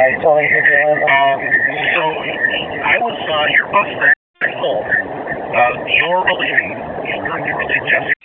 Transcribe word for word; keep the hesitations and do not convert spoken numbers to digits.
I totally hear you. Um, so I was, uh, your bus there, full. Uh, you're relieving, you're, you're really just